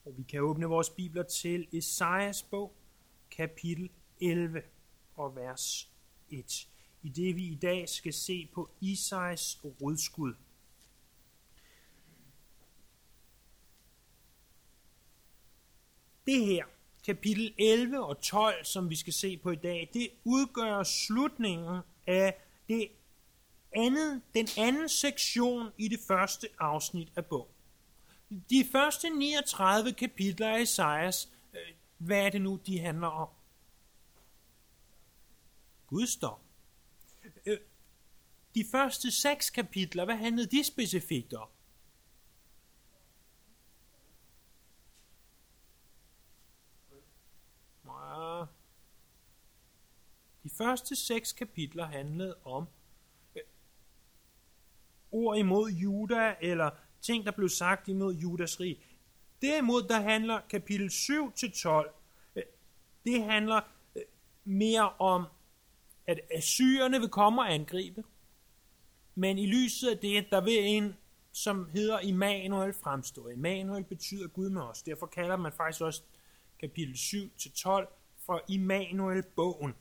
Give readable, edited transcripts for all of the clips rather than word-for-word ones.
Og vi kan åbne vores bibler til Esajas bog, kapitel 11 og vers 1. I det vi i dag skal se på Isais rodskud. Det her, kapitel 11 og 12, som vi skal se på i dag, det udgør slutningen af den anden sektion i det første afsnit af bogen. De første 39 kapitler af Esajas, hvad er det nu, de handler om? Guds dom. De første 6 kapitler, hvad handlede de specifikt om? De første 6 kapitler handlede om ord imod Juda, eller ting, der blev sagt imod Judas rige. Derimod, der handler kapitel 7-12, det handler mere om, at assyrerne vil komme og angribe. Men i lyset af det, der vil en, som hedder Immanuel, fremstå. Immanuel betyder Gud med os. Derfor kalder man faktisk også kapitel 7-12 for Immanuel-bogen.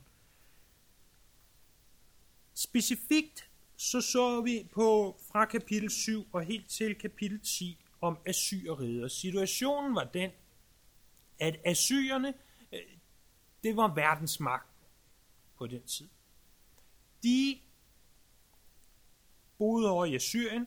Specifikt så vi på fra kapitel 7 og helt til kapitel 10 om Assyreriget. Situationen var den, at assyrerne, det var verdensmagt på den tid. De boede over i Assyrien,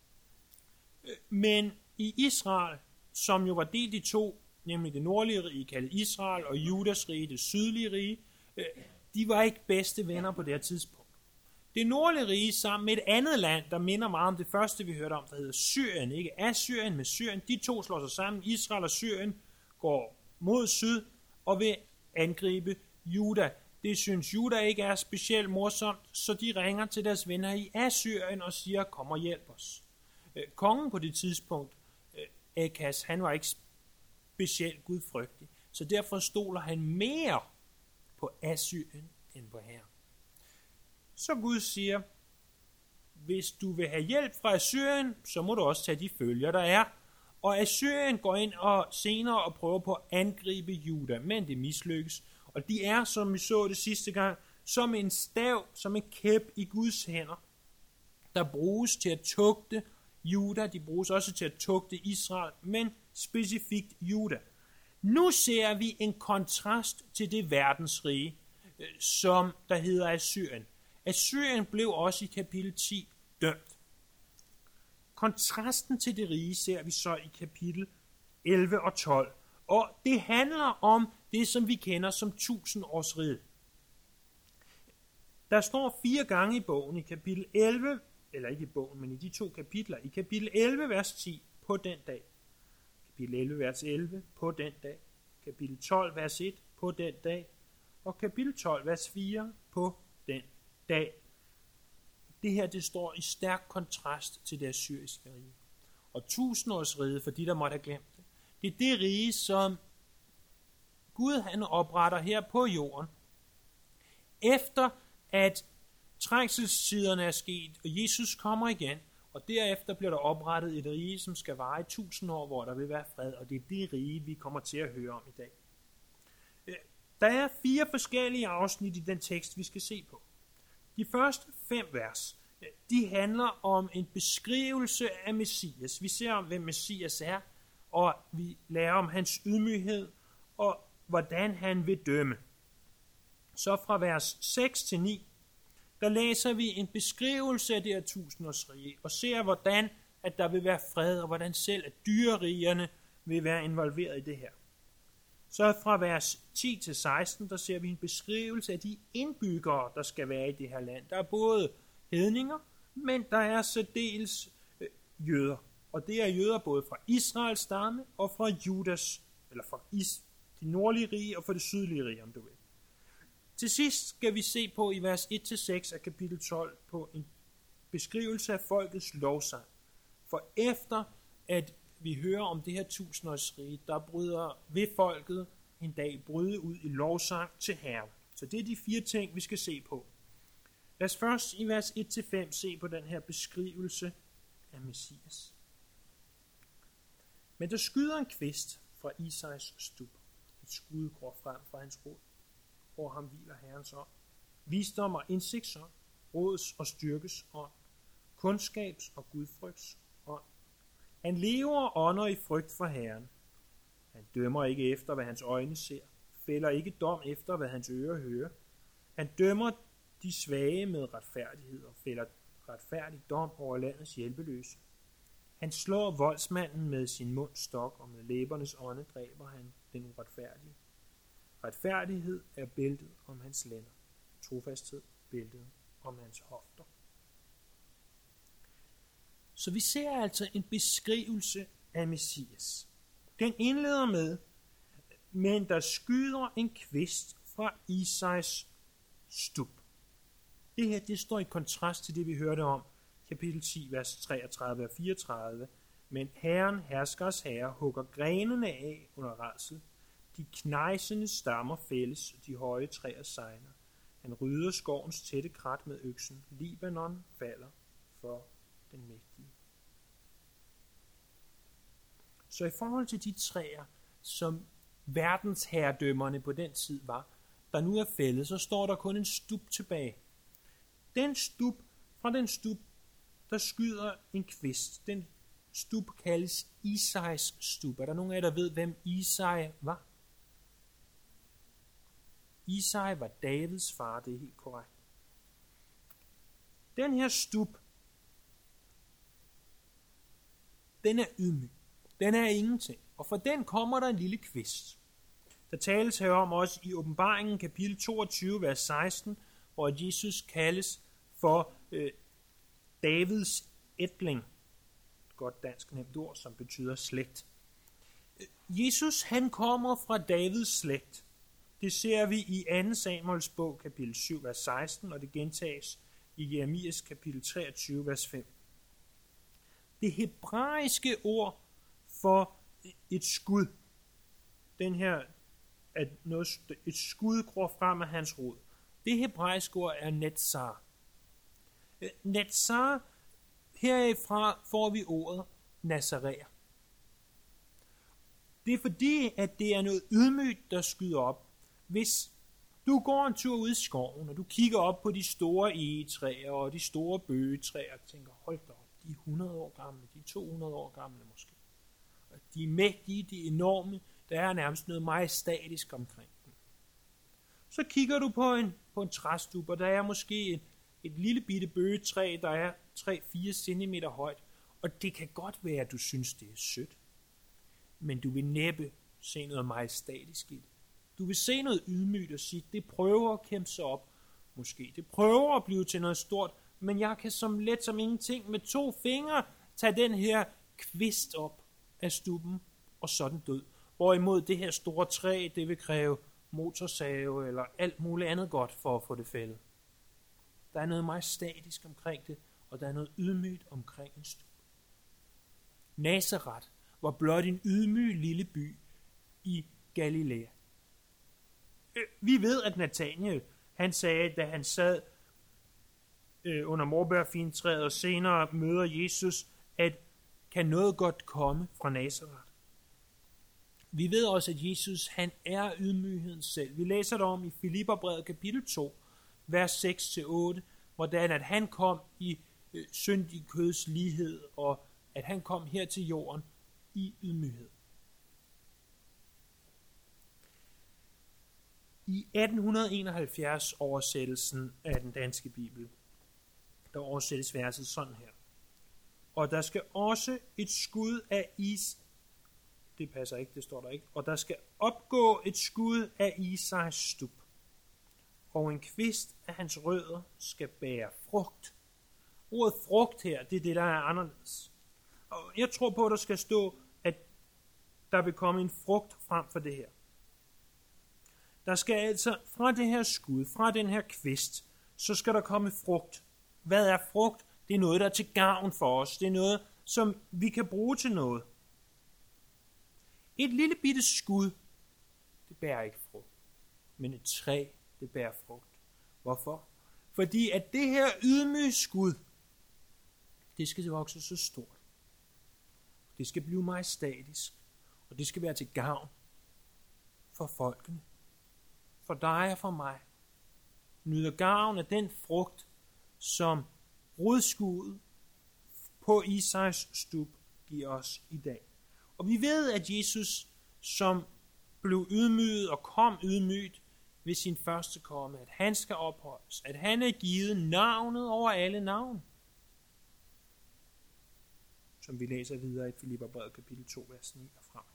men i Israel, som jo var delt i to, nemlig det nordlige rige, kaldet Israel, og Judas rige, det sydlige rige, de var ikke bedste venner på det her tidspunkt. Det nordlige rige sammen med et andet land, der minder meget om det første, vi hørte om, der hedder Syrien, ikke Assyrien med Syrien, de to slår sig sammen. Israel og Syrien går mod syd og vil angribe Juda. Det synes Juda ikke er specielt morsomt, så de ringer til deres venner i Assyrien og siger, kom og hjælp os. Kongen på det tidspunkt, Akas, han var ikke specielt gudfrygtig, så derfor stoler han mere på Assyrien end på Herren. Så Gud siger, hvis du vil have hjælp fra Assyrien, så må du også tage de følger, der er. Og Assyrien går ind og senere og prøver på at angribe Juda, men det mislykkes. Og de er, som vi så det sidste gang, som en stav, som en kæp i Guds hænder, der bruges til at tugte Juda. De bruges også til at tugte Israel, men specifikt Juda. Nu ser vi en kontrast til det verdensrige, som der hedder Assyrien. Assyrien blev også i kapitel 10 dømt. Kontrasten til det rige ser vi så i kapitel 11 og 12. Og det handler om det, som vi kender som 1000-årsriget. Der står 4 gange i bogen i kapitel 11, eller ikke i bogen, men i de 2 kapitler. I kapitel 11, vers 10, på den dag. Kapitel 11, vers 11, på den dag. Kapitel 12, vers 1, på den dag. Og kapitel 12, vers 4, på den dag. Det her, det står i stærk kontrast til det assyriske rige. Og 1000-årsriget, for de, der måtte have glemt det, det er det rige, som Gud han opretter her på jorden, efter at trængselstiderne er sket, og Jesus kommer igen, og derefter bliver der oprettet et rige, som skal vare i 1000 år, hvor der vil være fred, og det er det rige, vi kommer til at høre om i dag. Der er 4 forskellige afsnit i den tekst, vi skal se på. De første 5 vers, de handler om en beskrivelse af Messias. Vi ser om, hvem Messias er, og vi lærer om hans ydmyghed, og hvordan han vil dømme. Så fra vers 6 til 9, der læser vi en beskrivelse af det her 1000-årsrige, og ser, hvordan at der vil være fred, og hvordan selv at dyrerigerne vil være involveret i det her. Så fra vers 10 til 16, der ser vi en beskrivelse af de indbyggere, der skal være i det her land. Der er både hedninger, men der er særdeles jøder. Og det er jøder både fra Israels stamme og fra Judas, eller fra det nordlige rige og fra det sydlige rige, om du vil. Til sidst skal vi se på i vers 1-6 af kapitel 12 på en beskrivelse af folkets lovsang. For efter at vi hører om det her 1000-årsrige, der vil folket en dag bryde ud i lovsang til Herren. Så det er de 4 ting, vi skal se på. Lad os først i vers 1-5 se på den her beskrivelse af Messias. Men der skyder en kvist fra Isais stup. Et skud går frem fra hans rod. Over ham hviler Herrens ånd. Visdom og indsigtsånd, råds og styrkes ånd, kundskabs og gudfrygts ånd. Han lever og ånder i frygt for Herren. Han dømmer ikke efter, hvad hans øjne ser, fælder ikke dom efter, hvad hans ører hører. Han dømmer de svage med retfærdighed og fælder retfærdig dom over landets hjælpeløse. Han slår voldsmanden med sin mundstok, og med læbernes ånde dræber han den uretfærdige. Retfærdighed er bæltet om hans lænder, trofasthed bæltet om hans hofter. Så vi ser altså en beskrivelse af Messias. Den indleder med, men der skyder en kvist fra Isais stup. Det her, det står i kontrast til det, vi hørte om, kapitel 10, vers 33 og 34. Men Herren, herskers herre, hugger grenene af under rædsel. De knejsende stammer fælles, de høje træer sejner. Han rydder skovens tætte krat med øksen. Libanon falder for den mægtige. Så i forhold til de træer, som verdensherredømmerne på den tid var, der nu er fældet, så står der kun en stup tilbage. Fra den stup, der skyder en kvist. Den stup kaldes Isais stup. Er der nogen af jer, der ved, hvem Isai var? Isai var Davids far, det er helt korrekt. Den her stup, den er ydmyg. Den er ingenting. Og for den kommer der en lille kvist. Der tales herom også i Åbenbaringen kapitel 22, vers 16, hvor Jesus kaldes for Davids ætling. Et godt dansk nemt ord, som betyder slægt. Jesus, han kommer fra Davids slægt. Det ser vi i 2. Samuels bog, kapitel 7, vers 16, og det gentages i Jeremias kapitel 23, vers 5. Det hebraiske ord for et skud, et skud går frem af hans rod. Det hebraiske ord er netzar. Netzar, herfra får vi ordet nazaræer. Det er fordi, at det er noget ydmygt, der skyder op. Hvis du går en tur ud i skoven, og du kigger op på de store egetræer og de store bøgetræer, og tænker, hold da op, de er 100 år gamle, de er 200 år gamle måske. Og de er mægtige, de er enorme, der er nærmest noget majestatisk omkring dem. Så kigger du på en træstup, og der er måske et lille bitte bøgetræ, der er 3-4 cm højt, og det kan godt være, at du synes, det er sødt. Men du vil næppe se noget majestatisk i det. Du vil se noget ydmygt og sige, det prøver at kæmpe sig op. Måske det prøver at blive til noget stort, men jeg kan som let som ingenting med 2 fingre tage den her kvist op af stuppen og sådan død. Hvorimod det her store træ, det vil kræve motorsave eller alt muligt andet godt for at få det fældet. Der er noget majestatisk omkring det, og der er noget ydmygt omkring en stup. Nazaret var blot en ydmyg lille by i Galilea. Vi ved, at Nathanael, han sagde, da han sad under morbærfintræet og senere møder Jesus, at kan noget godt komme fra Nazaret. Vi ved også, at Jesus, han er ydmygheden selv. Vi læser det om i Filipperbrevet kapitel 2, vers 6-8, hvordan at han kom i syndig køds lighed, og at han kom her til jorden i ydmyghed. I 1871 oversættelsen af den danske bibel, der oversættes verset sådan her. Og der skal også et skud af det passer ikke, det står der ikke. Og der skal opgå et skud af Isais stup. Og en kvist af hans rødder skal bære frugt. Ordet frugt her, det er det, der er anderledes. Og jeg tror på, at der skal stå, at der vil komme en frugt frem for det her. Der skal altså fra det her skud, fra den her kvist, så skal der komme frugt. Hvad er frugt? Det er noget, der er til gavn for os. Det er noget, som vi kan bruge til noget. Et lille bitte skud, det bærer ikke frugt. Men et træ, det bærer frugt. Hvorfor? Fordi at det her ydmyge skud, det skal vokse så stort. Det skal blive majestatisk. Og det skal være til gavn for folkene, for dig og for mig. Nyder gavn af den frugt, som rodskuddet på Isais stup giver os i dag. Og vi ved, at Jesus, som blev ydmyget og kom ydmygt ved sin første komme, at han skal opholdes, at han er givet navnet over alle navn, som vi læser videre i Filipperbrevet kapitel 2, vers 9 og frem.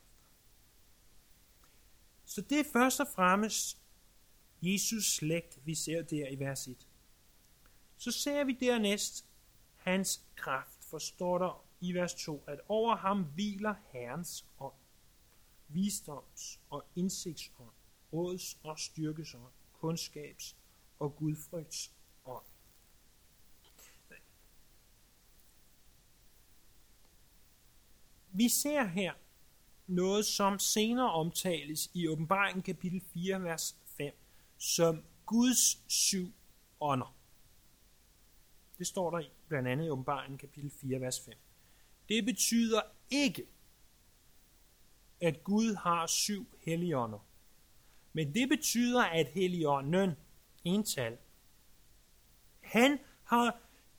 Så det er først og fremmest Jesus slægt, vi ser der i vers 1. Så ser vi dernæst hans kraft, for står der i vers 2, at over ham hviler Herrens ånd, visdoms- og indsigtsånd, råds- og styrkesånd, kundskabs- og gudfrygts ånd. Vi ser her noget, som senere omtales i Åbenbaringen kapitel 4, vers 5, som Guds 7 ånder. Det står der blandt andet i Åbenbaringen kapitel 4, vers 5. Det betyder ikke, at Gud har 7 helligånder. Men det betyder, at helligånden, ental, han har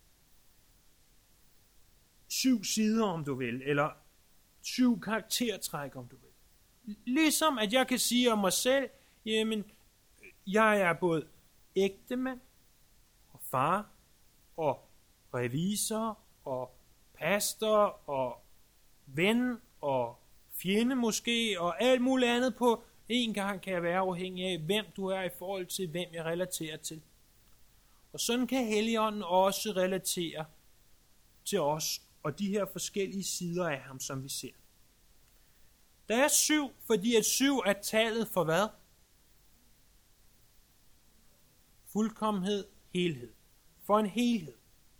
7 sider, om du vil, eller 7 karaktertræk, om du vil. Ligesom at jeg kan sige om mig selv, jamen, jeg er både ægtemand og far og revisor og pastor og ven og fjende måske og alt muligt andet på en gang kan jeg være afhængig af, hvem du er i forhold til, hvem jeg relaterer til. Og sådan kan Helligånden også relatere til os og de her forskellige sider af ham, som vi ser. Der er 7, fordi at 7 er tallet for hvad? Fuldkommenhed, helhed. For en helhed.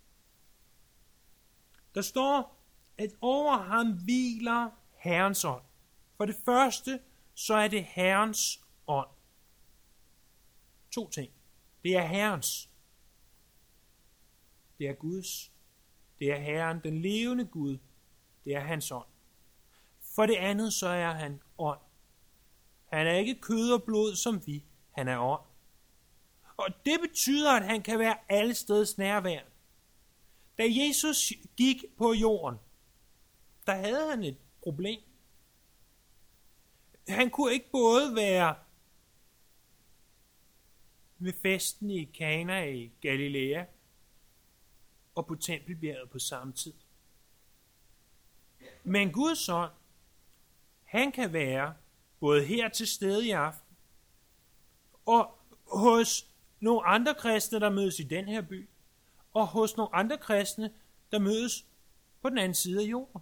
Der står, at over ham hviler Herrens ånd. For det første, så er det Herrens ånd. 2 ting. Det er Herrens. Det er Guds. Det er Herren, den levende Gud. Det er hans ånd. For det andet, så er han ånd. Han er ikke kød og blod som vi. Han er ånd. Og det betyder, at han kan være allesteds nærværende. Da Jesus gik på jorden, der havde han et problem. Han kunne ikke både være ved festen i Kana i Galilea og på Tempelbjerget på samme tid. Men Guds ånd, han kan være både her til stede i aften og hos nogle andre kristne, der mødes i den her by, og hos nogle andre kristne, der mødes på den anden side af jorden.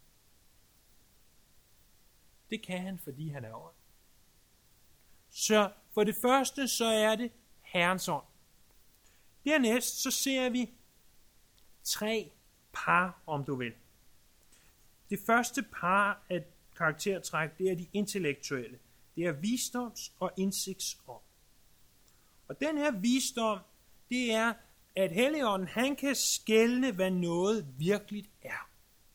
Det kan han, fordi han er ånd. Så for det første, så er det Herrens ånd. Dernæst, så ser vi 3 par, om du vil. Det første par af karaktertræk, det er de intellektuelle. Det er visdoms- og indsigtsånd. Og den her visdom, det er, at Helligånden, han kan skelne, hvad noget virkelig er.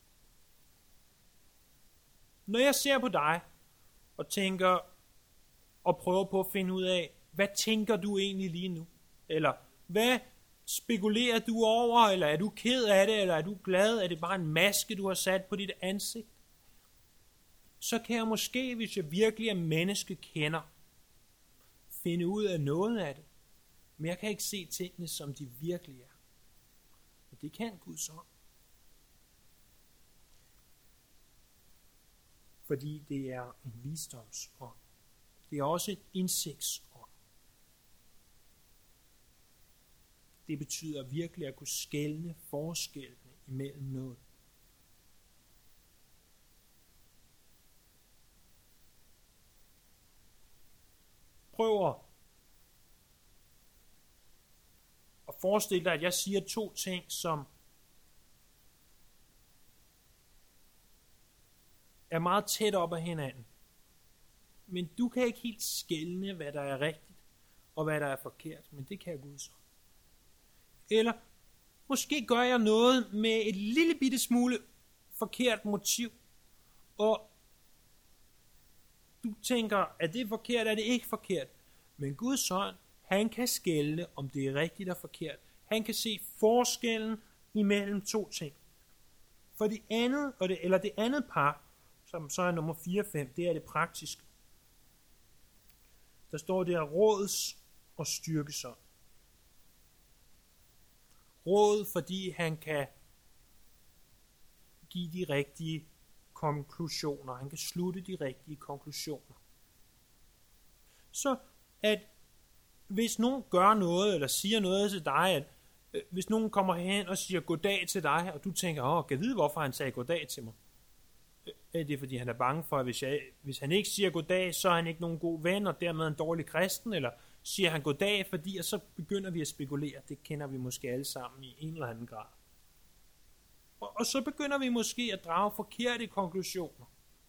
Når jeg ser på dig og tænker og prøver på at finde ud af, hvad tænker du egentlig lige nu? Eller hvad spekulerer du over? Eller er du ked af det? Eller er du glad? Er det bare en maske, du har sat på dit ansigt? Så kan jeg måske, hvis jeg virkelig er menneskekender, finde ud af noget af det. Men jeg kan ikke se tingene, som de virkelig er. Og det kan Guds ånd. Fordi det er en visdomsånd. Det er også en indsigtsånd. Det betyder virkelig at kunne skelne forskellene imellem noget. Prøv at forestille dig, at jeg siger 2 ting, som er meget tæt op ad hinanden. Men du kan ikke helt skelne, hvad der er rigtigt og hvad der er forkert, men det kan Gud så. Eller måske gør jeg noget med et lille bitte smule forkert motiv, og Du tænker, er det forkert, er det ikke forkert? Men Guds ånd, han kan skelne, om det er rigtigt og forkert. Han kan se forskellen imellem to ting. For det andet par, som så er nummer 4 og 5, det er det praktiske. Der står der råds og styrkesånd. Råd, fordi han kan give de rigtige konklusioner. Han kan slutte de rigtige konklusioner. Så at hvis nogen gør noget, eller siger noget til dig, at hvis nogen kommer hen og siger goddag til dig, og du tænker, kan jeg vide, hvorfor han sagde goddag til mig? Er det, fordi han er bange for, at hvis han ikke siger goddag, så er han ikke nogen god ven, og dermed en dårlig kristen, eller siger han goddag, fordi, og så begynder vi at spekulere. Det kender vi måske alle sammen i en eller anden grad. Og så begynder vi måske at drage forkerte konklusioner.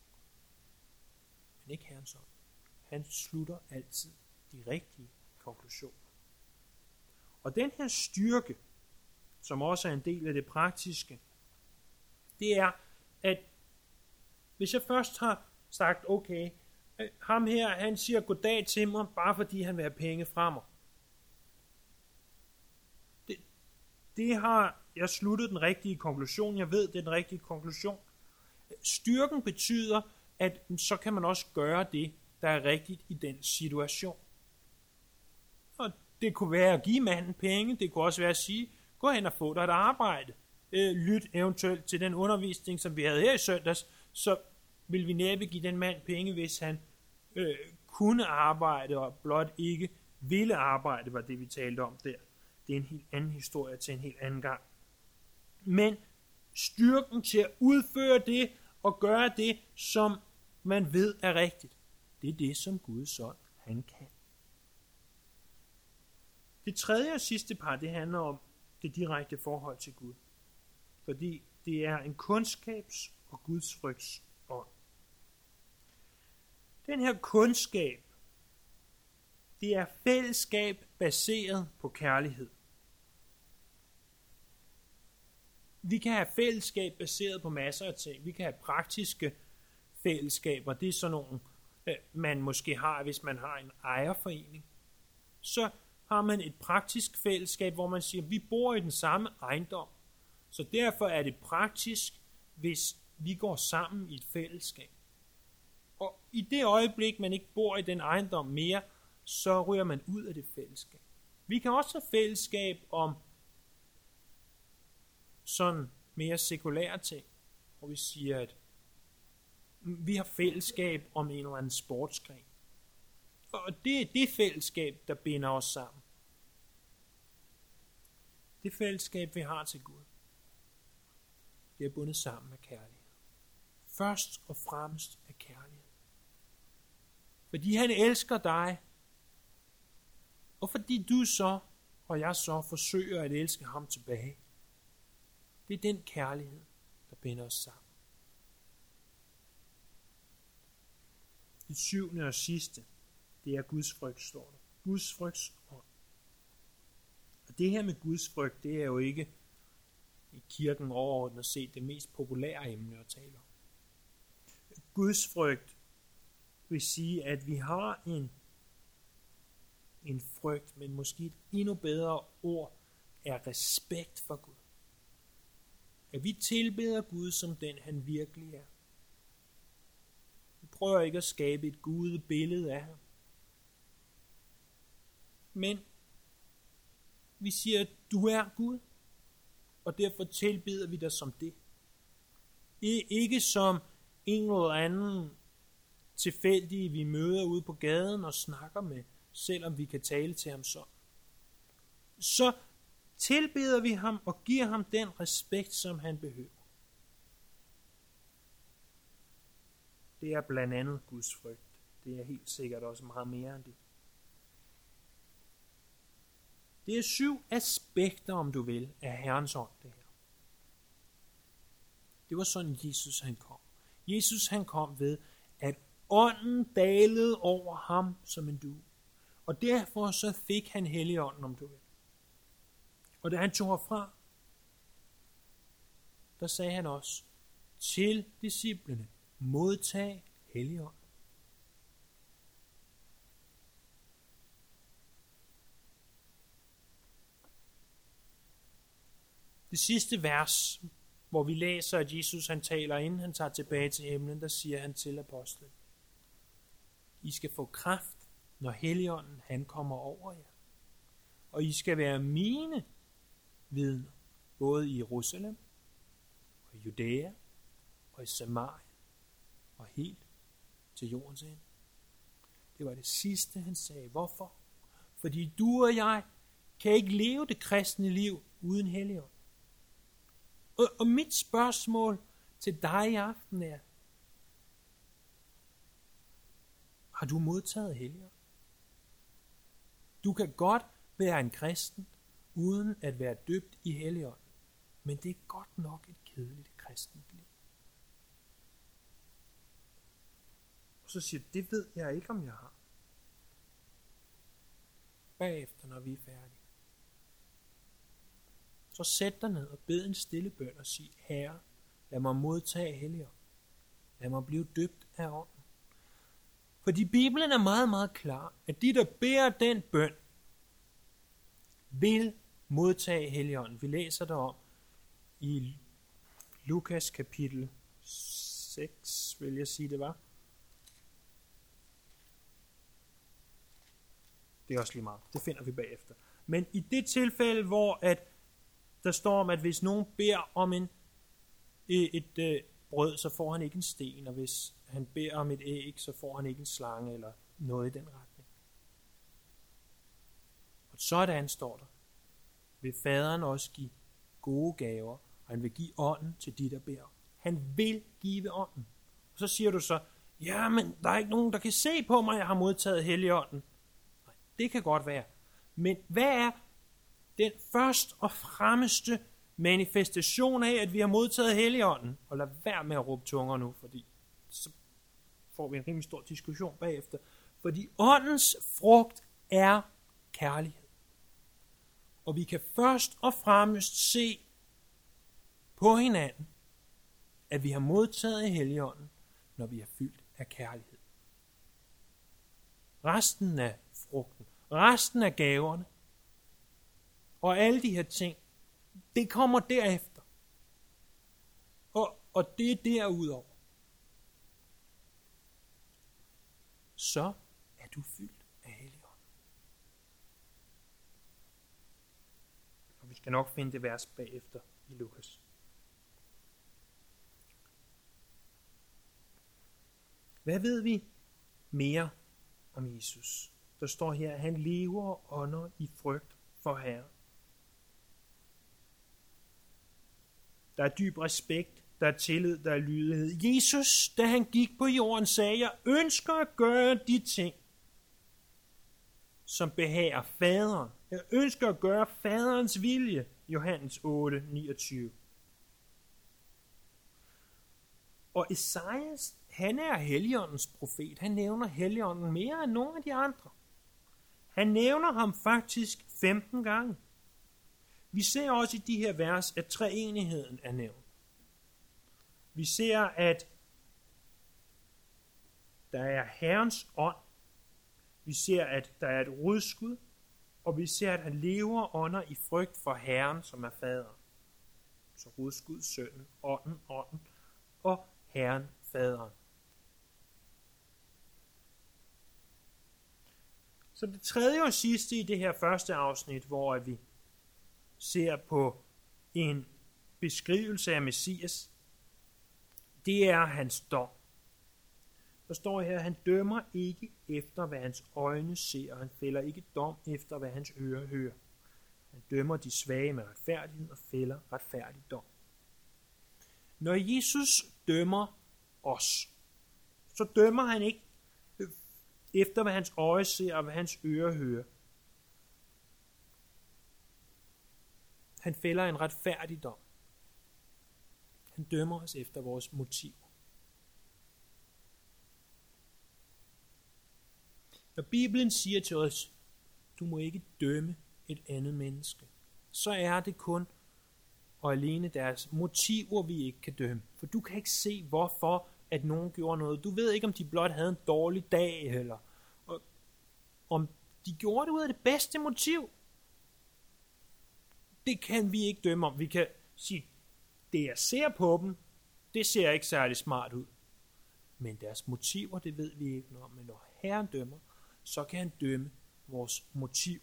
Men ikke Herrens ånd. Han slutter altid de rigtige konklusioner. Og den her styrke, som også er en del af det praktiske, det er, at hvis jeg først har sagt, okay, ham her, han siger goddag til mig, bare fordi han vil have penge fra mig. Det har jeg sluttet den rigtige konklusion. Jeg ved, det er den rigtige konklusion. Styrken betyder, at så kan man også gøre det, der er rigtigt i den situation. Og det kunne være at give manden penge. Det kunne også være at sige, gå hen og få dig et arbejde. Lyt eventuelt til den undervisning, som vi havde her i søndags, så vil vi næppe give den mand penge, hvis han kunne arbejde, og blot ikke ville arbejde, var det vi talte om der. Det er en helt anden historie til en helt anden gang. Men styrken til at udføre det, og gøre det, som man ved er rigtigt, det er det, som Guds ånd, han kan. Det tredje og sidste par, det handler om det direkte forhold til Gud. Fordi det er en kundskabs- og gudsfrygts ånd. Den her kundskab, det er fællesskab baseret på kærlighed. Vi kan have fællesskab baseret på masser af ting. Vi kan have praktiske fællesskaber. Det er sådan nogle, man måske har, hvis man har en ejerforening. Så har man et praktisk fællesskab, hvor man siger, at vi bor i den samme ejendom. Så derfor er det praktisk, hvis vi går sammen i et fællesskab. Og i det øjeblik, man ikke bor i den ejendom mere, så ryger man ud af det fællesskab. Vi kan også have fællesskab om sådan mere sekulære ting, hvor vi siger, at vi har fællesskab om en eller anden sportsgren. Og det er det fællesskab, der binder os sammen. Det fællesskab, vi har til Gud, det er bundet sammen med kærlighed. Først og fremmest af kærlighed. Fordi han elsker dig, og fordi du så, og jeg så, forsøger at elske ham tilbage. Det er den kærlighed, der binder os sammen. Det 7. og sidste, det er Guds frygt, står der. Guds frygts ånd. Og det her med Guds frygt, det er jo ikke i kirken overordnet set det mest populære emne at tale om. Guds frygt vil sige, at vi har en frygt, men måske et endnu bedre ord er respekt for Gud. At vi tilbeder Gud som den, han virkelig er. Vi prøver ikke at skabe et gudebillede af ham. Men vi siger, at du er Gud, og derfor tilbeder vi dig som det. Ikke som en eller anden tilfældige, vi møder ude på gaden og snakker med, selvom vi kan tale til ham så. Så tilbeder vi ham og giver ham den respekt, som han behøver. Det er blandt andet Guds frygt. Det er helt sikkert også meget mere end det. Det er 7 aspekter, om du vil, af Herrens ånd, det her. Det var sådan, Jesus han kom. Jesus han kom ved, at ånden dalede over ham som en due. Og derfor så fik han Helligånden, om du vil. Og da han tog herfra, der sagde han også til disciplene, modtag Helligånden. Det sidste vers, hvor vi læser, at Jesus han taler, inden han tager tilbage til himlen, der siger han til apostlen: I skal få kraft, når Helligånden han kommer over jer. Og I skal være mine vidner, både i Jerusalem, og i Judæa, og i Samaria, og helt til jordens ende. Det var det sidste, han sagde. Hvorfor? Fordi du og jeg kan ikke leve det kristne liv uden Helligånd. Og mit spørgsmål til dig i aften er: har du modtaget Helligånd? Du kan godt være en kristen, uden at være døbt i Helligånd, men det er godt nok et kedeligt kristent liv. Og så siger du: det ved jeg ikke, om jeg har. Bagefter, når vi er færdige, så sæt dig ned og bed en stille bøn og sig: Herre, lad mig modtage Helligånd. Lad mig blive døbt af ånden. Fordi Bibelen er meget, meget klar, at de, der beder den bøn, vil modtage Helligånden. Vi læser derom i Lukas kapitel 6, vil jeg sige det var. Det er også lige meget. Det finder vi bagefter. Men i det tilfælde, hvor at der står om, at hvis nogen beder om et brød, så får han ikke en sten, og hvis han beder om et æg, så får han ikke en slange eller noget i den retning. Og sådan står der: vil faderen også give gode gaver, og han vil give ånden til de, der beder. Han vil give ånden. Og så siger du så: ja, men der er ikke nogen, der kan se på mig, jeg har modtaget Helligånden. Nej, det kan godt være. Men hvad er den først og fremmeste manifestation af, at vi har modtaget Helligånden? Og lad være med at råbe tunger nu, fordi så får vi en rimelig stor diskussion bagefter. Fordi åndens frugt er kærlighed. Og vi kan først og fremmest se på hinanden, at vi har modtaget Helligånden, når vi er fyldt af kærlighed. Resten af frugten, resten af gaverne, og alle de her ting, det kommer derefter. Og det er derudover. Så er du fyldt af Helligånden. Og vi skal nok finde det vers bagefter i Lukas. Hvad ved vi mere om Jesus? Der står her, at han lever og ånder i frygt for Herren. Der er dyb respekt, der er tillid, der er lydighed. Jesus, da han gik på jorden, sagde: jeg ønsker at gøre de ting, som behager faderen. Jeg ønsker at gøre faderens vilje. Johannes 8, 29. Og Esajas, han er Helligåndens profet. Han nævner Helligånden mere end nogen af de andre. Han nævner ham faktisk 15 gange. Vi ser også i de her vers, at treenigheden er nævnt. Vi ser, at der er Herrens ånd. Vi ser, at der er et rodskud. Og vi ser, at han lever og ånder i frygt for Herren, som er faderen. Så rodskud, sønnen, ånden og Herren, faderen. Så det tredje og sidste i det her første afsnit, hvor vi ser på en beskrivelse af Messias, det er hans dom. Der står her, at han dømmer ikke efter, hvad hans øjne ser, og han fælder ikke dom efter, hvad hans ører hører. Han dømmer de svage med retfærdighed og fælder retfærdig dom. Når Jesus dømmer os, så dømmer han ikke efter, hvad hans øje ser og hvad hans ører hører. Han fælder en retfærdig dom. Han dømmer os efter vores motiver. Når Bibelen siger til os, du må ikke dømme et andet menneske, så er det kun og alene deres motiver, vi ikke kan dømme. For du kan ikke se, hvorfor at nogen gjorde noget. Du ved ikke, om de blot havde en dårlig dag, eller om de gjorde det ud af det bedste motiv. Det kan vi ikke dømme om. Vi kan sige, det jeg ser på dem, det ser ikke særlig smart ud. Men deres motiver, det ved vi ikke noget om. Men når Herren dømmer, så kan han dømme vores motiv.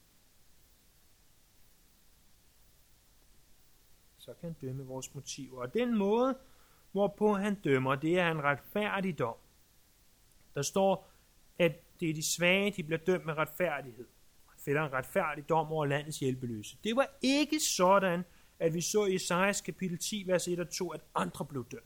Så kan han dømme vores motiver. Og den måde, hvorpå han dømmer, det er en retfærdig dom. Der står, at det er de svage, de bliver dømt med retfærdighed. Han fælder en retfærdig dom over landets hjælpeløse. Det var ikke sådan, at vi så i Esajas kapitel 10, vers 1 og 2, at andre blev dømt.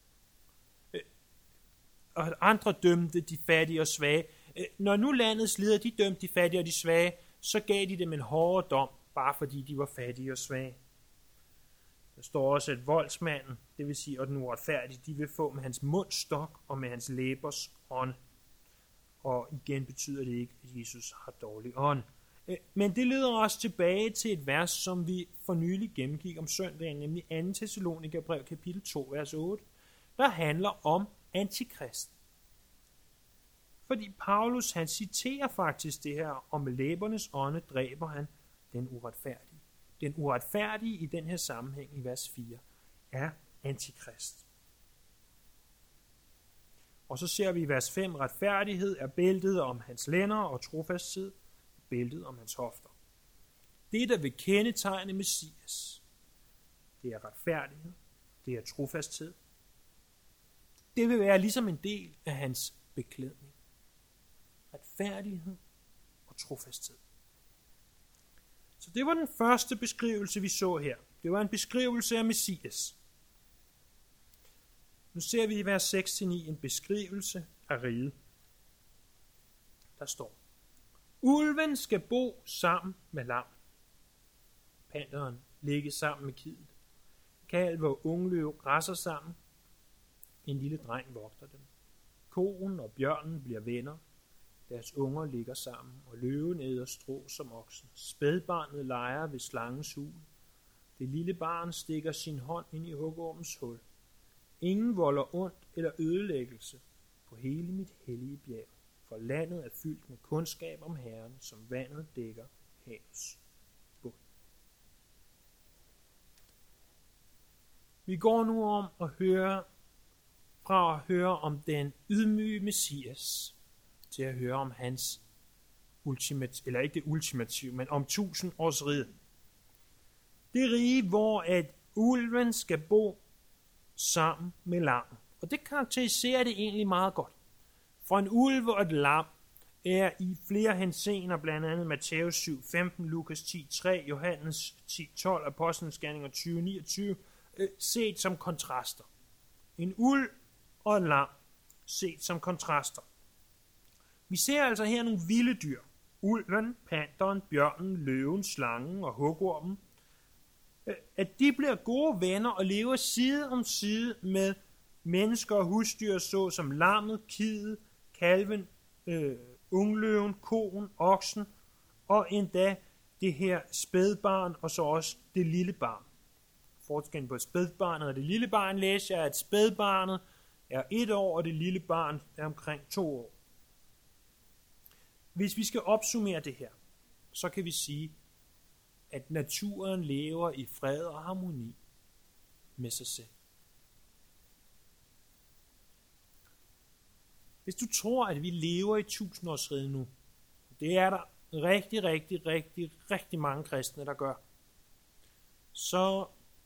Og at andre dømte de fattige og svage. Når nu landets ledere, de dømte de fattige og de svage, så gav de dem en hårdere dom, bare fordi de var fattige og svage. Der står også, at voldsmanden, det vil sige, og den uretfærdige, de vil få med hans mundstok og med hans læbers ånd. Og igen betyder det ikke, at Jesus har dårlig ånd. Men det leder os tilbage til et vers, som vi for nylig gennemgik om søndagen, nemlig 2. Thessalonikerbrev kapitel 2, vers 8, der handler om antikrist. Fordi Paulus, han citerer faktisk det her, og med læbernes ånde dræber han den uretfærdige. Den uretfærdige i den her sammenhæng i vers 4 er antikrist. Og så ser vi i vers 5, retfærdighed er bæltet om hans lænder og trofasthed, bæltet om hans hofter. Det, der vil kendetegne Messias, det er retfærdighed, det er trofasthed. Det vil være ligesom en del af hans beklædning. Retfærdighed og trofasthed. Så det var den første beskrivelse, vi så her. Det var en beskrivelse af Messias. Nu ser vi i vers 6-9 en beskrivelse af riget. Der står, ulven skal bo sammen med lam. Panteren ligger sammen med kiddet. Kalv og ungløv græsser sammen. En lille dreng vogter dem. Koen og bjørnen bliver venner. Deres unger ligger sammen, og løven æder strå som oksen. Spædbarnet leger ved slangens hul. Det lille barn stikker sin hånd ind i hugormens hul. Ingen volder ondt eller ødelæggelse på hele mit hellige bjerg, for landet er fyldt med kundskab om Herren, som vandet dækker havets bund. Vi går nu om at høre om den ydmyge Messias, til at høre om hans eller ikke det ultimative, men om 1000 års rige. Det rige, hvor at ulven skal bo sammen med lammet. Og det karakteriserer det egentlig meget godt. For en ulv og et lam er i flere henseender, blandt andet Matthæus 7:15, Lukas 10:3, Johannes 10:12, Apostlenes Gerninger 20:29, set som kontraster. En ulv og et lam set som kontraster. Vi ser altså her nogle vilde dyr. Ulven, panteren, bjørnen, løven, slangen og hugormen. At de bliver gode venner og lever side om side med mennesker og husdyr, såsom lammet, kiddet, kalven, ungløven, koen, oksen og endda det her spædbarn og så også det lille barn. Forskellen på spædbarnet og det lille barn læser jeg, at spædbarnet er 1 år, og det lille barn er omkring 2 år. Hvis vi skal opsummere det her, så kan vi sige, at naturen lever i fred og harmoni med sig selv. Hvis du tror, at vi lever i 1000-årsriget nu, det er der rigtig mange kristne, der gør, så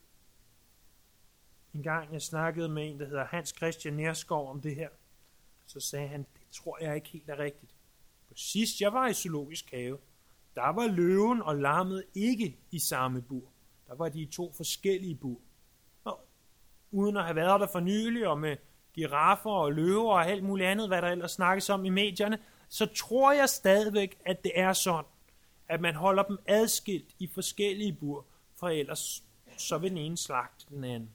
en gang jeg snakkede med en, der hedder Hans Christian Nerskov om det her, så sagde han, det tror jeg ikke helt er rigtigt. For sidst jeg var i zoologisk have, der var løven og lammet ikke i samme bur. Der var de i 2 forskellige bur. Og uden at have været der for nylig, og med giraffer og løver og alt muligt andet, hvad der ellers snakkes om i medierne, så tror jeg stadigvæk, at det er sådan, at man holder dem adskilt i forskellige bur, for ellers så vil den ene slagte den anden.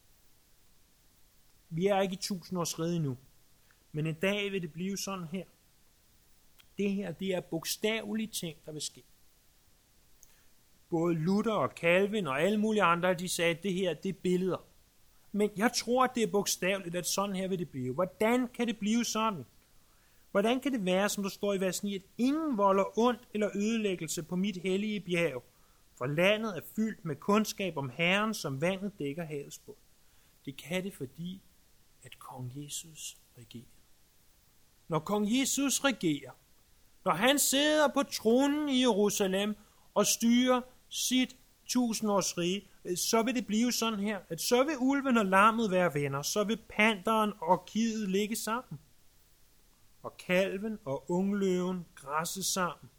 Vi er ikke i 1000-årsriget endnu, men en dag vil det blive sådan her. Det her, det er bogstavelige ting, der vil ske. Både Luther og Calvin og alle mulige andre, de sagde, at det her, det er billeder. Men jeg tror, at det er bogstaveligt, at sådan her vil det blive. Hvordan kan det blive sådan? Hvordan kan det være, som der står i vers 9, at ingen volder ondt eller ødelæggelse på mit hellige bjerg, For landet er fyldt med kundskab om Herren, som vandet dækker havets bund. Det kan det, fordi at kong Jesus regerer. Når kong Jesus regerer, når han sidder på tronen i Jerusalem og styrer sit 1000-årsrige, så vil det blive sådan her, at så vil ulven og lammet være venner, så vil panteren og kidet ligge sammen, og kalven og ungløven græsse sammen,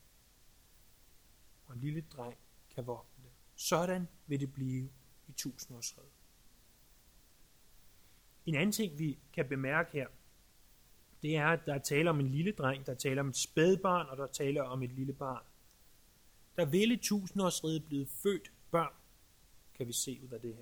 og en lille dreng kan vogte det. Sådan vil det blive i 1000-årsriget. En anden ting, vi kan bemærke her, det er, at der taler om en lille dreng, der taler om et spædbarn, og der taler om et lille barn. Der vil i 1000-årsriget blive født børn, kan vi se ud af det her.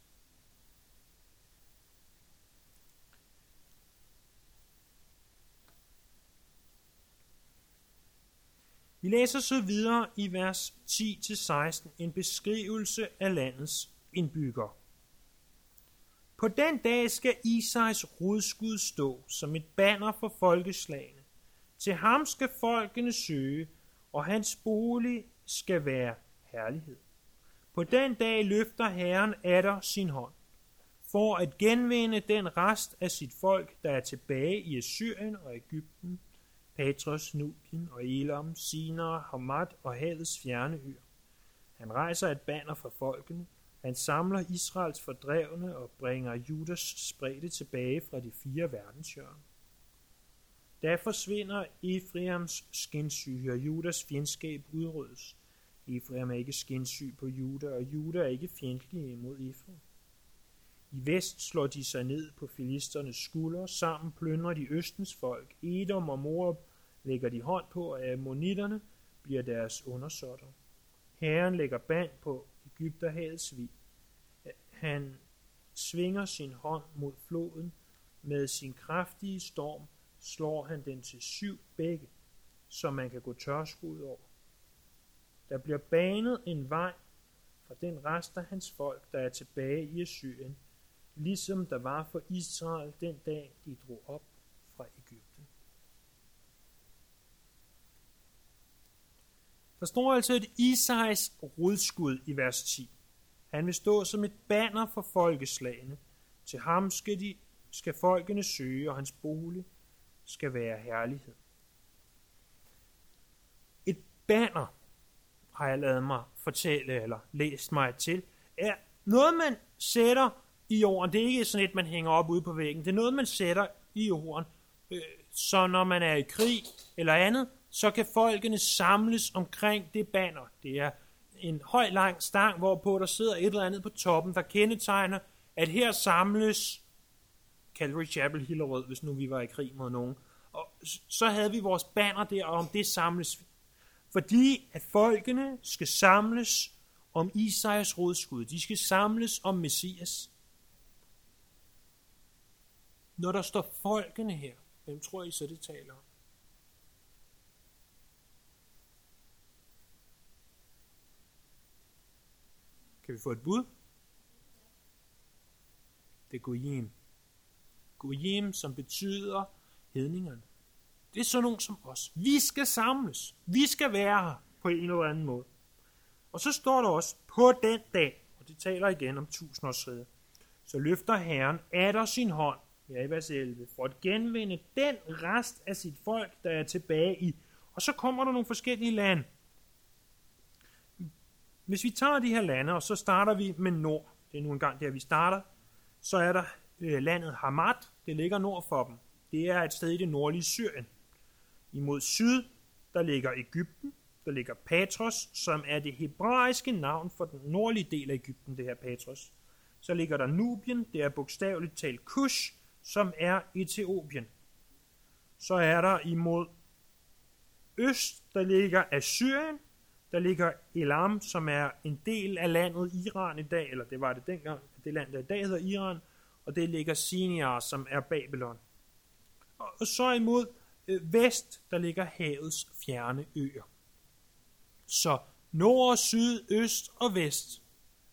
Vi læser så videre i vers 10-16 en beskrivelse af landets indbyggere. På den dag skal Isais rodskud stå som et banner for folkeslagene. Til ham skal folkene søge, og hans bolig skal være herlighed. På den dag løfter Herren atter sin hånd, for at genvinde den rest af sit folk, der er tilbage i Assyrien og Egypten, Patros, Nubien og Elam, Sinar, Hamat og havets fjerne øer. Han rejser et banner for folkene. Han samler Israels fordrevne og bringer Judas spredte tilbage fra de 4 verdenshjørner. Da forsvinder Efraims skinsyge, og Judas fjendskab udryddes. Efraim er ikke skinsyg på Juda, og Juda er ikke fjendtlig imod Efraim. I vest slår de sig ned på filisternes skuldre, sammen plyndrer de østens folk. Edom og Moab lægger de hånd på, og ammonitterne bliver deres undersåtter. Herren lægger band på Egypterhavets vig. Han svinger sin hånd mod floden. Med sin kraftige storm slår han den til 7 bække, så man kan gå tørskud over. Der bliver banet en vej fra den rest af hans folk, der er tilbage i Assyrien, ligesom der var for Israel den dag, de drog op fra Egypten. Der står altså et Isais rodskud i vers 10. Han vil stå som et banner for folkeslagene. Til ham skal folkene søge, og hans bolig skal være herlighed. Et banner, har jeg ladet mig fortælle eller læst mig til, er noget, man sætter i jorden. Det er ikke sådan et, man hænger op ude på væggen. Det er noget, man sætter i jorden. Så når man er i krig eller andet, så kan folkene samles omkring det banner. Det er en høj lang stang, hvorpå der sidder et eller andet på toppen, der kendetegner, at her samles Calvary Chapel Hillerød, hvis nu vi var i krig mod nogen. Og så havde vi vores banner der, og om det samles vi. Fordi at folkene skal samles om Isais rodskud. De skal samles om Messias. Når der står folkene her, hvem tror I så det taler om? Kan vi få et bud? Det er Goyim. Goyim, som betyder hedningerne. Det er sådan nogen som os. Vi skal samles. Vi skal være her på en eller anden måde. Og så står der også, på den dag, og det taler igen om 1000-årsriget, så løfter Herren atter sin hånd, ja i vers 11, for at genvinde den rest af sit folk, der er tilbage i. Og så kommer der nogle forskellige lande. Hvis vi tager de her lande, og så starter vi med nord, det er nu engang der vi starter, så er der landet Hamat, det ligger nord for dem. Det er et sted i det nordlige Syrien. Imod syd, der ligger Egypten, der ligger Patros, som er det hebraiske navn for den nordlige del af Egypten, det her Patros. Så ligger der Nubien, det er bogstaveligt talt Kush, som er Etiopien. Så er der imod øst, der ligger Assyrien, der ligger Elam, som er en del af landet Iran i dag, eller det var det dengang, det land, der i dag hedder Iran, og det ligger Sinar, som er Babylon. Og så imod vest, der ligger havets fjerne øer. Så nord, syd, øst og vest.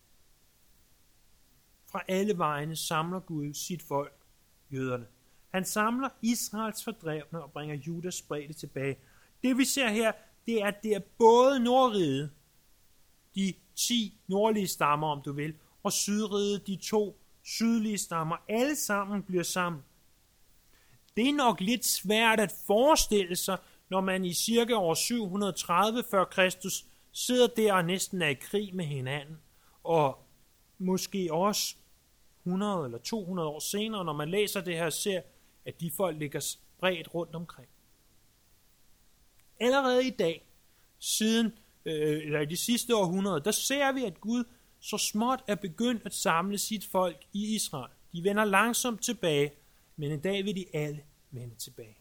Fra alle vegne samler Gud sit folk, jøderne. Han samler Israels fordrevne og bringer Judas spredte tilbage. Det vi ser her, det er både Nordriget, de 10 nordlige stammer, om du vil, og Sydriget, de 2 sydlige stammer, alle sammen bliver sammen. Det er nok lidt svært at forestille sig, når man i cirka år 730 før Kristus sidder der og næsten er i krig med hinanden, og måske også 100 eller 200 år senere, når man læser det her, ser, at de folk ligger spredt rundt omkring. Allerede i dag, eller i de sidste århundreder, der ser vi, at Gud så småt er begyndt at samle sit folk i Israel. De vender langsomt tilbage, men en dag vil de alle vende tilbage.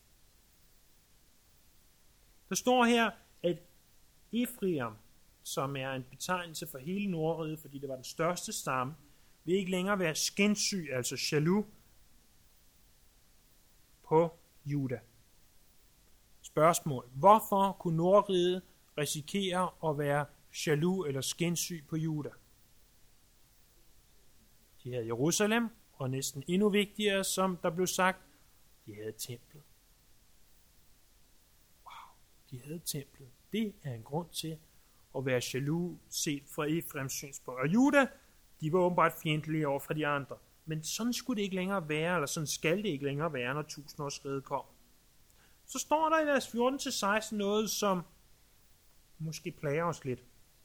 Der står her, at Efraim, som er en betegnelse for hele Nordriget, fordi det var den største stamme, vil ikke længere være skindsyg, altså jaloux, på Juda. Spørgsmål. Hvorfor kunne Nordriget risikere at være jaloux eller skindsyg på Juda? De havde Jerusalem, og næsten endnu vigtigere, som der blev sagt, de havde templet. Wow, de havde templet. Det er en grund til at være jaloux set fra Efraims synspunkt. Og Juda, de var åbenbart fjendtlige over for de andre. Men sådan skulle det ikke længere være, eller sådan skal det ikke længere være, når 1000-årsriget kommer. Så står der i vers 14-16 noget, som måske plager os lidt.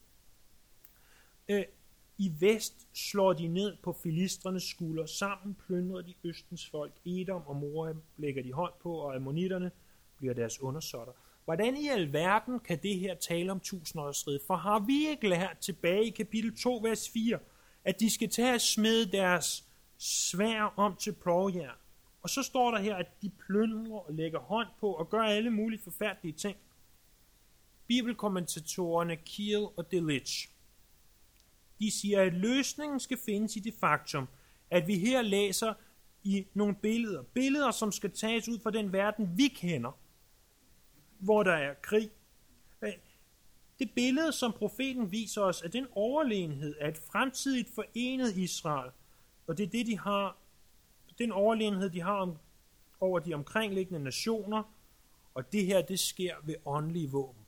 I vest slår de ned på filistrenes skulder, sammen plyndrer de østens folk, Edom og Moab lægger de hånd på, og ammonitterne bliver deres undersåtter. Hvordan i alverden kan det her tale om 1000-årsriget? For har vi ikke lært tilbage i kapitel 2, vers 4, at de skal tage at smide deres sværd om til plovjern? Og så står der her, at de plyndrer og lægger hånd på og gør alle mulige forfærdelige ting. Bibelkommentatorerne Kiel og Delitzsch, de siger, at løsningen skal findes i det faktum, at vi her læser i nogle billeder. Billeder, som skal tages ud fra den verden, vi kender, hvor der er krig. Det billede, som profeten viser os, er den overlegenhed af et fremtidigt forenet Israel. Og det er det, de har, den overlegenhed, de har over de omkringliggende nationer. Og det her, det sker ved åndelige våben.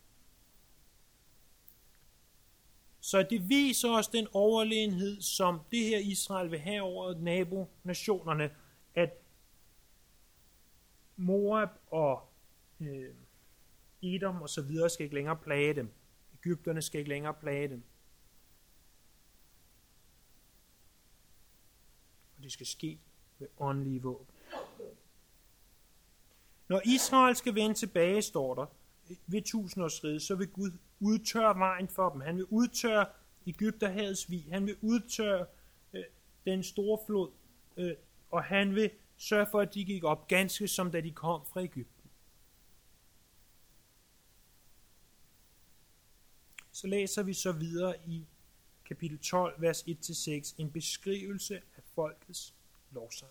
Så det viser os den overlegenhed, som det her Israel vil have over nabonationerne, at Moab og Edom og så videre skal ikke længere plage dem. Egypterne skal ikke længere plage dem. Og det skal ske ved åndelige våben. Når Israel skal vende tilbage, står der, ved 1000-årsriget, så vil Gud udtørre vejen for dem. Han vil udtørre Egypterhavets vig. Han vil udtørre den store flod. Og han vil sørge for, at de gik op ganske som da de kom fra Egypten. Så læser vi så videre i kapitel 12, vers 1-6, en beskrivelse af folkets lovsang.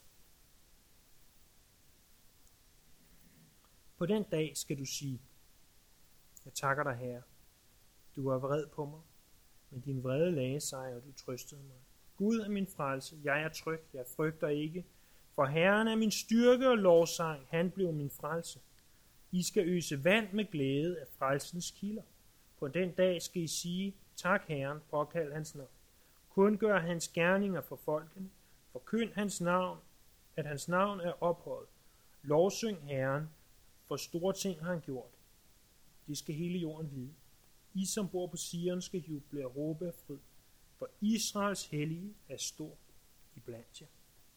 På den dag skal du sige, jeg takker dig, Herre. Du var vred på mig, men din vrede lagde sig, og du trøstede mig. Gud er min frelse, jeg er tryg, jeg frygter ikke, for Herren er min styrke og lovsang, han blev min frelse. I skal øse vand med glæde af frelsens kilder. På den dag skal I sige, tak Herren, påkald hans navn. Kun gør hans gerninger for folkene, forkynd hans navn, at hans navn er ophøjet. Lovsyng Herren, for store ting har han gjort. Det skal hele jorden vide. I som bor på Sion skal juble og råbe af fryd, for Israels hellige er stor iblandt jer.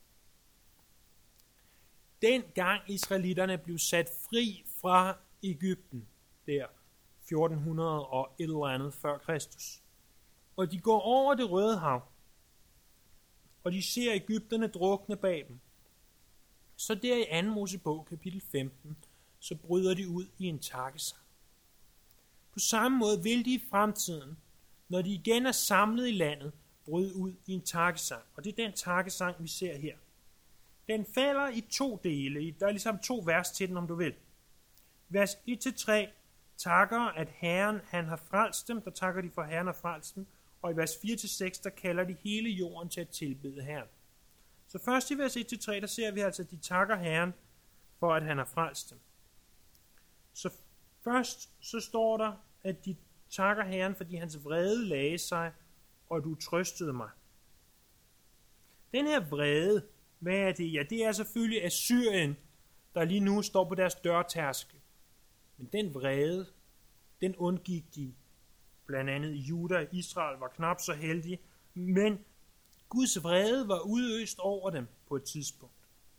Den gang israelitterne blev sat fri fra Egypten, der 1400 og et eller andet før Kristus, og de går over det Røde Hav, og de ser Egypterne drukne bag dem, så der i 2. Mosebog, kapitel 15, så bryder de ud i en takkesang. På samme måde vil de i fremtiden, når de igen er samlet i landet, bryde ud i en takkesang. Og det er den takkesang, vi ser her. Den falder i 2 dele. Der er ligesom 2 vers til den, om du vil. Vers 1-3 takker, at Herren han har frelst dem. Der takker de for, at Herren har frelst dem. Og i vers 4-6, der kalder de hele jorden til at tilbede Herren. Så først i vers 1-3, der ser vi altså, at de takker Herren for, at han har frelst dem. Så først så står der, at de Takker Herren, fordi hans vrede lagde sig, og du trøstede mig. Den her vrede, hvad er det? Ja, det er selvfølgelig Assyrien, der lige nu står på deres dørtærskel. Men den vrede, den undgik de. Blandt andet Juda og Israel var knap så heldige, men Guds vrede var udøst over dem på et tidspunkt.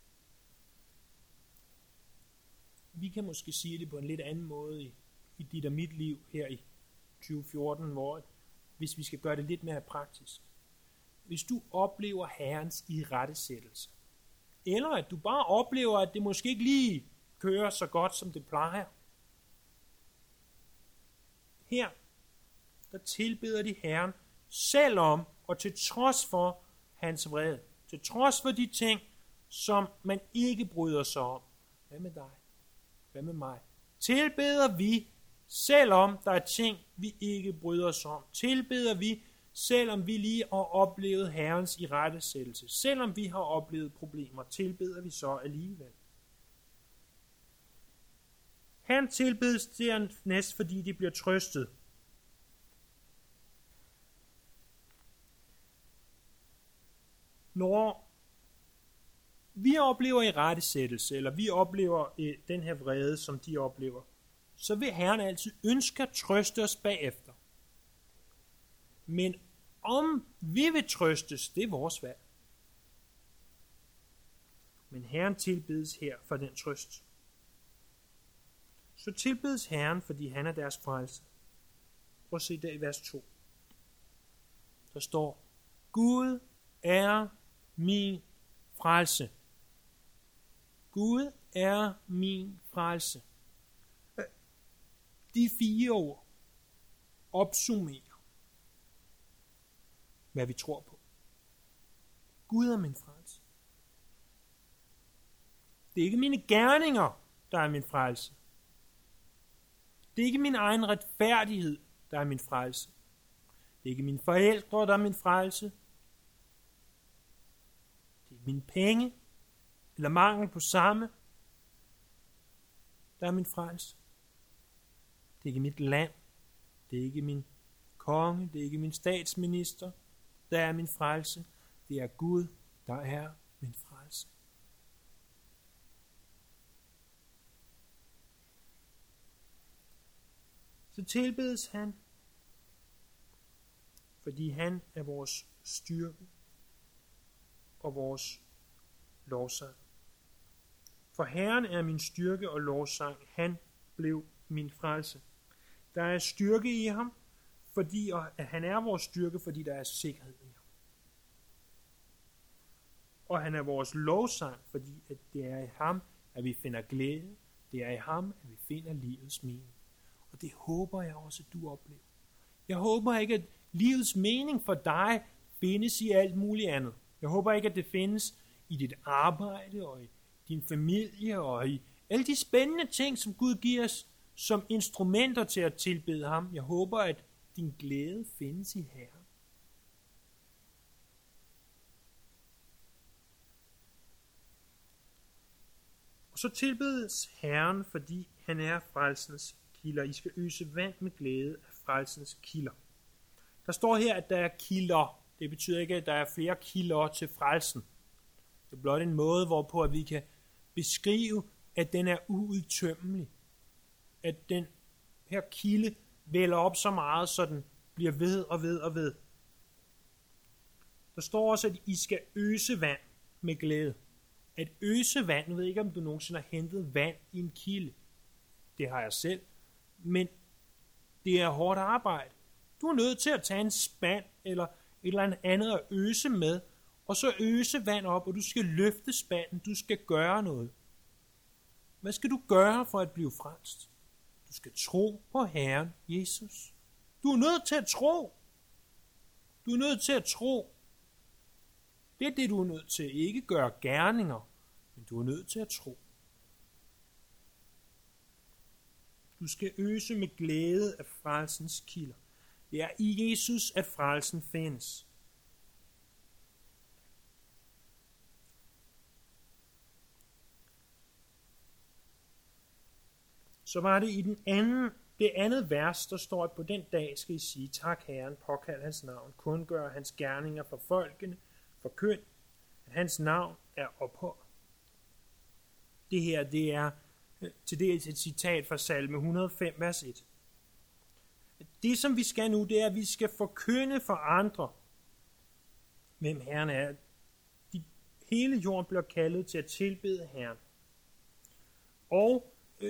Vi kan måske sige det på en lidt anden måde i dit og mit liv her i 2014, hvor hvis vi skal gøre det lidt mere praktisk. Hvis du oplever Herrens irettesættelse, eller at du bare oplever, at det måske ikke lige kører så godt, som det plejer. Her, der tilbeder de Herren, selvom og til trods for hans vrede. Til trods for de ting, som man ikke bryder sig om. Hvad med dig? Hvad med mig? Tilbeder vi, selvom der er ting, vi ikke bryder os om. Tilbeder vi, selvom vi lige har oplevet Herrens irettesættelse. Selvom vi har oplevet problemer, tilbeder vi så alligevel. Han tilbedes dernæst, fordi de bliver trøstet. Når vi oplever irettesættelse, eller vi oplever den her vrede, som de oplever, så vil Herren altid ønske at trøste os bagefter. Men om vi vil trøstes, det er vores valg. Men Herren tilbedes her for den trøst. Så tilbedes Herren, fordi han er deres frelse. Prøv at se der i vers 2. Der står, Gud er min frelse. Gud er min frelse. De 4 ord opsummerer, hvad vi tror på. Gud er min frelse. Det er ikke mine gerninger, der er min frelse. Det er ikke min egen retfærdighed, der er min frelse. Det er ikke mine forældre, der er min frelse. Det er ikke mine penge, eller mangel på samme, der er min frelse. Det er ikke mit land. Det er ikke min konge. Det er ikke min statsminister, der er min frelse. Det er Gud, der er min frelse. Så tilbedes han, fordi han er vores styrke og vores lovsang. For Herren er min styrke og lovsang. Han blev min frelse. Der er styrke i ham, fordi at han er vores styrke, fordi der er sikkerhed i ham. Og han er vores lovsang, fordi at det er i ham, at vi finder glæde. Det er i ham, at vi finder livets mening. Og det håber jeg også, at du oplever. Jeg håber ikke, at livets mening for dig findes i alt muligt andet. Jeg håber ikke, at det findes i dit arbejde og i din familie og i alle de spændende ting, som Gud giver os som instrumenter til at tilbede ham. Jeg håber, at din glæde findes i Herren. Og så tilbedes Herren, fordi han er frelsens kilder. I skal øse vand med glæde af frelsens kilder. Der står her, at der er kilder. Det betyder ikke, at der er flere kilder til frelsen. Det er blot en måde, hvorpå at vi kan beskrive, at den er uudtømmelig. At den her kilde vælger op så meget, så den bliver ved og ved og ved. Der står også, at I skal øse vand med glæde. At øse vand, jeg ved ikke, om du nogensinde har hentet vand i en kilde. Det har jeg selv. Men det er hårdt arbejde. Du er nødt til at tage en spand eller et eller andet at øse med, og så øse vand op, og du skal løfte spanden. Du skal gøre noget. Hvad skal du gøre for at blive frelst? Du skal tro på Herren Jesus. Du er nødt til at tro. Du er nødt til at tro. Det er det, du er nødt til. Ikke gøre gerninger, men du er nødt til at tro. Du skal øse med glæde af frelsens kilder. Det er i Jesus, at frelsen findes. Så var det i den anden det andet vers, der står, at på den dag skal I sige, tak Herren, påkald hans navn, kundgør hans gerninger for folkene, forkynd, at hans navn er ophøjet. Det her, det er til dels et citat fra salme 105, vers 1. Det, som vi skal nu, det er, at vi skal forkynde for andre, hvem Herren er. Hele jorden bliver kaldet til at tilbede Herren. Og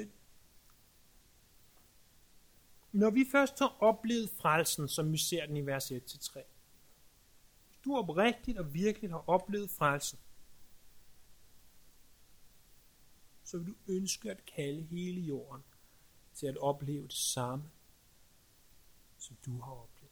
når vi først har oplevet frelsen, som vi ser den i vers 1-3, hvis du oprigtigt og virkelig har oplevet frelsen, så vil du ønske at kalde hele jorden til at opleve det samme, som du har oplevet.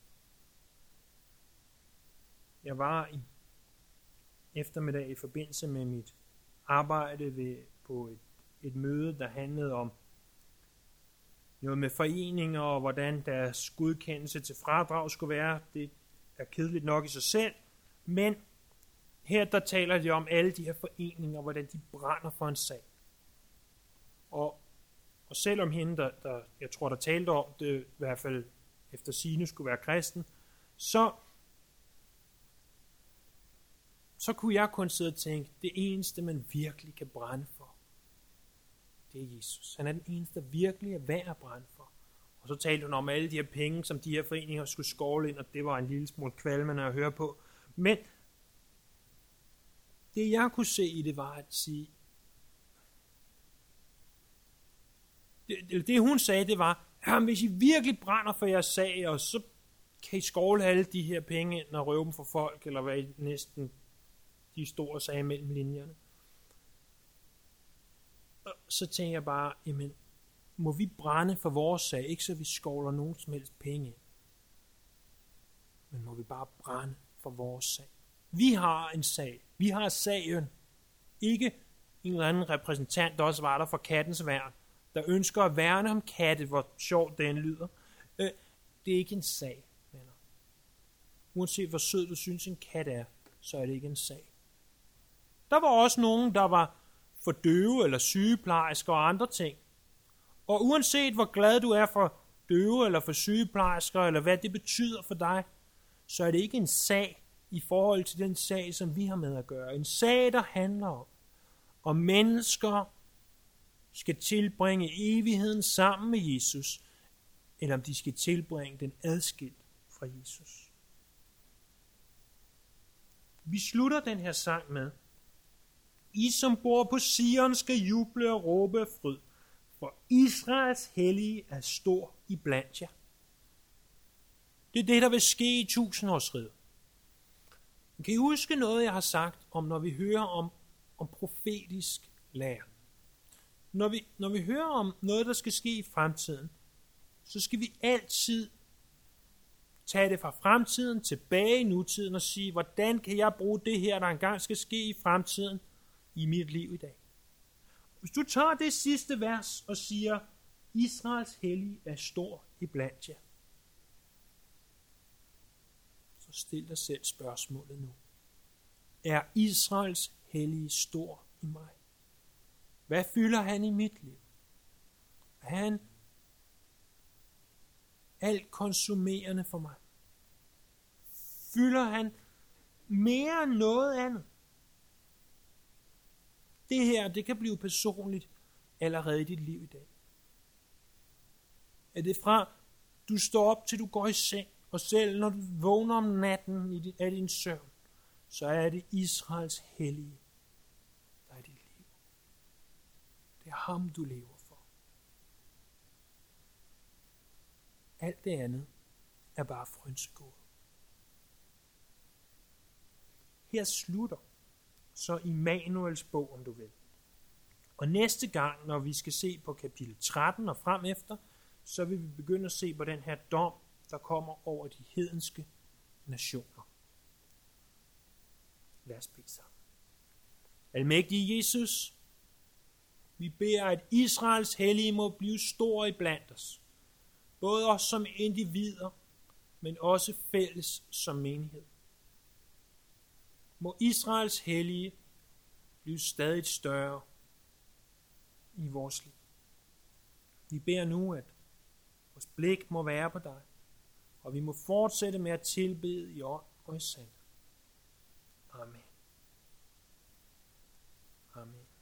Jeg var i eftermiddag i forbindelse med mit arbejde på et møde, der handlede om noget med foreninger og hvordan deres godkendelse til fradrag skulle være. Det er kedeligt nok i sig selv, men her der taler de om alle de her foreninger, hvordan de brænder for en sag. Og selvom hende, der jeg tror, der talte om det, i hvert fald efter sigende skulle være kristen, så kunne jeg kun sidde og tænke, det eneste, man virkelig kan brænde for, det er Jesus. Han er den eneste, der virkelig er værd at brænde for. Og så talte hun om alle de her penge, som de her foreninger skulle skovle ind, og det var en lille smule kvalmende at høre på. Men det jeg kunne se i det, var at sige, det hun sagde, det var, hvis I virkelig brænder for jeres sag, og så kan I skovle alle de her penge ind og røve dem for folk, eller hvad I næsten de store sager mellem linjerne. Og så tænker jeg bare, jamen, må vi brænde for vores sag, ikke så vi skovler nogen som helst penge ind, men må vi bare brænde for vores sag. Vi har en sag. Vi har sagen. Ikke en eller anden repræsentant, der også var der for kattens værn, der ønsker at værne om katte, hvor sjovt den lyder. Det er ikke en sag, venner. Uanset hvor sød du synes en kat er, så er det ikke en sag. Der var også nogen, der var for døve eller sygeplejersker og andre ting. Og uanset hvor glad du er for døve eller for sygeplejersker, eller hvad det betyder for dig, så er det ikke en sag i forhold til den sag, som vi har med at gøre. En sag, der handler om mennesker skal tilbringe evigheden sammen med Jesus, eller om de skal tilbringe den adskilt fra Jesus. Vi slutter den her sang med, I som bor på Sion skal juble og råbe af fryd, for Israels hellige er stor i blandt jer. Det er det, der vil ske i 1000-årsriget. Kan I huske noget, jeg har sagt om, når vi hører om profetisk lære? Når vi hører om noget, der skal ske i fremtiden, så skal vi altid tage det fra fremtiden tilbage i nutiden og sige, hvordan kan jeg bruge det her, der engang skal ske i fremtiden, i mit liv i dag. Hvis du tager det sidste vers og siger, Israels hellige er stor i blandt jer, så stil dig selv spørgsmålet nu. Er Israels hellige stor i mig? Hvad fylder han i mit liv? Er han alt konsumerende for mig? Fylder han mere end noget andet? Det her, det kan blive personligt allerede i dit liv i dag. Er det fra, du står op til du går i seng, og selv når du vågner om natten af din søvn, så er det Israels hellige, der er dit liv. Det er ham, du lever for. Alt det andet er bare frynsegoder. Her slutter så Immanuels bog, om du vil. Og næste gang, når vi skal se på kapitel 13 og frem efter, så vil vi begynde at se på den her dom, der kommer over de hedenske nationer. Lad os bede sammen. Almægtige Jesus, vi beder, at Israels hellige må blive store iblandt os. Både os som individer, men også fælles som menighed. Må Israels hellige blive stadig større i vores liv. Vi beder nu, at Vores blik må være på dig, og vi må fortsætte med at tilbede i ånd og i sand. Amen. Amen.